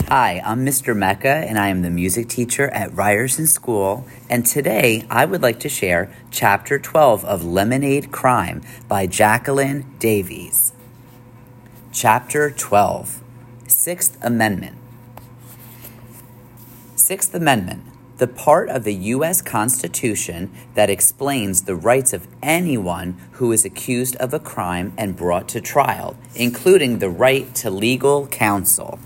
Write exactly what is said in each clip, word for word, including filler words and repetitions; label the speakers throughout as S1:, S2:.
S1: Hi, I'm Mister Mecca, and I am the music teacher at Ryerson School, and today I would like to share Chapter twelve of Lemonade Crime by Jacqueline Davies. Chapter twelve, Sixth Amendment. Sixth Amendment, the part of the U S Constitution that explains the rights of anyone who is accused of a crime and brought to trial, including the right to legal counsel.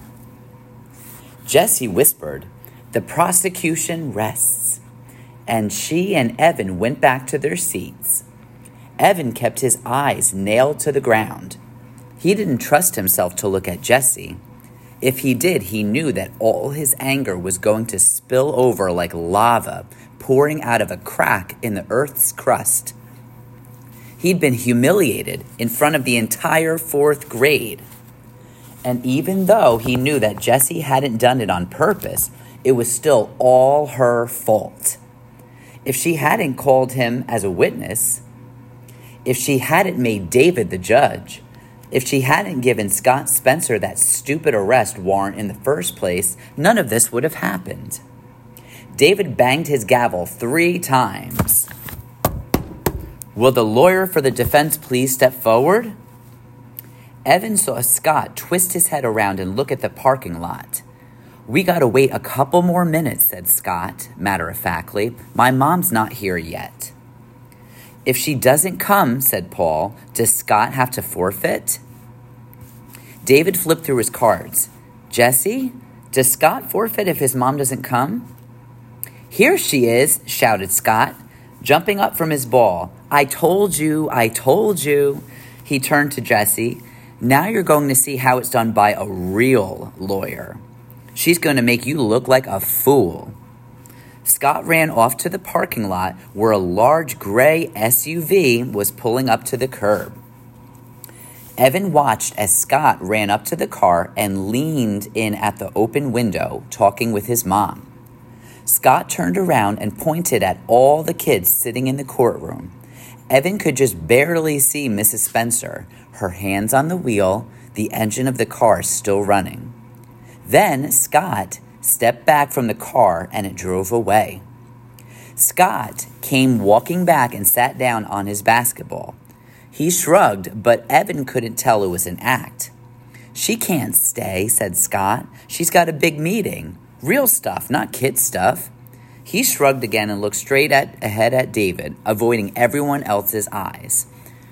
S1: Jessie whispered, "The prosecution rests," and she and Evan went back to their seats. Evan kept his eyes nailed to the ground. He didn't trust himself to look at Jessie. If he did, he knew that all his anger was going to spill over like lava pouring out of a crack in the earth's crust. He'd been humiliated in front of the entire fourth grade. And even though he knew that Jessie hadn't done it on purpose, it was still all her fault. If she hadn't called him as a witness, if she hadn't made David the judge, if she hadn't given Scott Spencer that stupid arrest warrant in the first place, none of this would have happened. David banged his gavel three times. "Will the lawyer for the defense please step forward?" Evan saw Scott twist his head around and look at the parking lot. "We gotta wait a couple more minutes," said Scott, matter-of-factly. "My mom's not here yet." "If she doesn't come," said Paul, "does Scott have to forfeit?" David flipped through his cards. "Jessie, does Scott forfeit if his mom doesn't come?" "Here she is," shouted Scott, jumping up from his ball. "I told you, I told you." He turned to Jessie. "Now you're going to see how it's done by a real lawyer. She's going to make you look like a fool." Scott ran off to the parking lot where a large gray S U V was pulling up to the curb. Evan watched as Scott ran up to the car and leaned in at the open window, talking with his mom. Scott turned around and pointed at all the kids sitting in the courtroom. Evan could just barely see Missus Spencer, her hands on the wheel, the engine of the car still running. Then Scott stepped back from the car and it drove away. Scott came walking back and sat down on his basketball. He shrugged, but Evan couldn't tell it was an act. "She can't stay," said Scott. "She's got a big meeting. Real stuff, not kid stuff." He shrugged again and looked straight at, ahead at David, avoiding everyone else's eyes.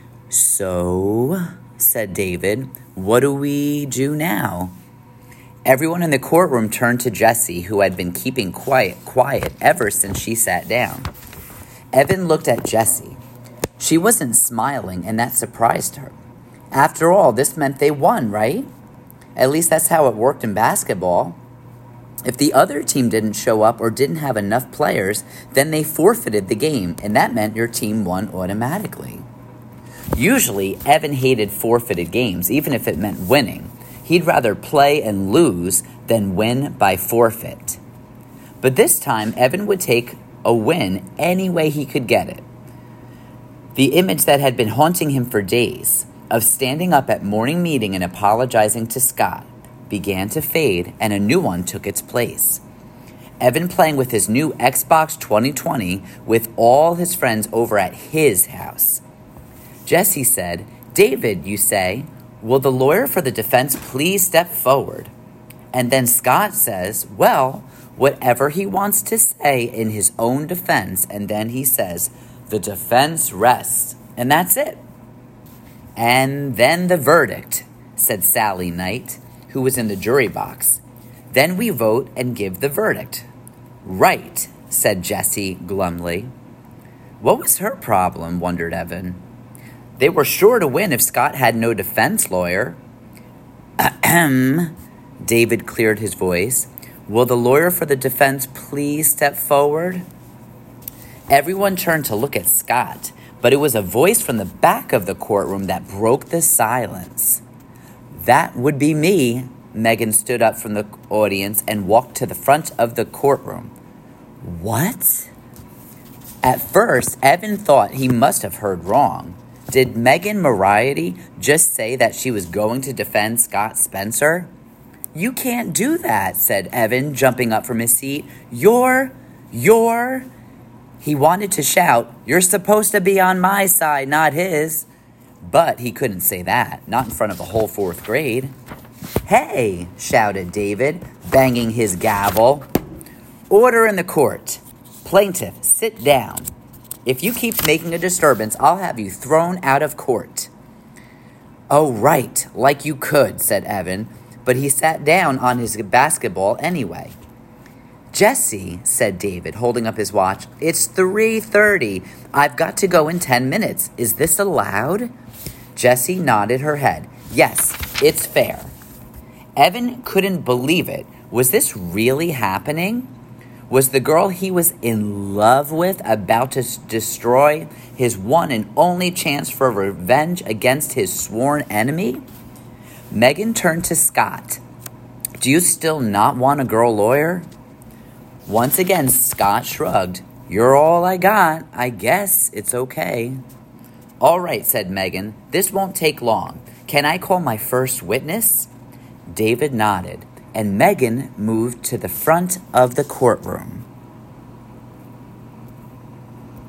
S1: "So," said David, "what do we do now?" Everyone in the courtroom turned to Jessie, who had been keeping quiet, quiet ever since she sat down. Evan looked at Jessie. She wasn't smiling, and that surprised her. After all, this meant they won, right? At least that's how it worked in basketball. If the other team didn't show up or didn't have enough players, then they forfeited the game, and that meant your team won automatically. Usually, Evan hated forfeited games, even if it meant winning. He'd rather play and lose than win by forfeit. But this time, Evan would take a win any way he could get it. The image that had been haunting him for days, of standing up at morning meeting and apologizing to Scott, began to fade, and a new one took its place. Evan playing with his new Xbox twenty twenty with all his friends over at his house. Jessie said, "David, you say, will the lawyer for the defense please step forward?" And then Scott says, "Well, whatever he wants to say in his own defense," and then he says, "The defense rests," and that's it. "And then the verdict," said Sally Knight, who was in the jury box. "Then we vote and give the verdict." "Right," said Jessie glumly. What was her problem, wondered Evan. They were sure to win if Scott had no defense lawyer. Ahem, David cleared his voice. "Will the lawyer for the defense please step forward?" Everyone turned to look at Scott, but it was a voice from the back of the courtroom that broke the silence. "That would be me." Megan stood up from the audience and walked to the front of the courtroom. "What?" At first, Evan thought he must have heard wrong. Did Megan Moriarty just say that she was going to defend Scott Spencer? You can't do that, said Evan, jumping up from his seat. You're, you're... He wanted to shout, you're supposed to be on my side, not his. But he couldn't say that, not in front of the whole fourth grade. Hey, shouted David, banging his gavel. Order in the court. Plaintiff, sit down. If you keep making a disturbance, I'll have you thrown out of court. Oh, right, like you could, said Evan, but he sat down on his basketball anyway. Jesse, said David, holding up his watch, it's three thirty. I've got to go in ten minutes. Is this allowed? Jessie nodded her head. Yes, it's fair. Evan couldn't believe it. Was this really happening? Was the girl he was in love with about to s- destroy his one and only chance for revenge against his sworn enemy? Megan turned to Scott. Do you still not want a girl lawyer? Once again, Scott shrugged. You're all I got. I guess it's okay. All right, said Megan. This won't take long. Can I call my first witness? David nodded, and Megan moved to the front of the courtroom.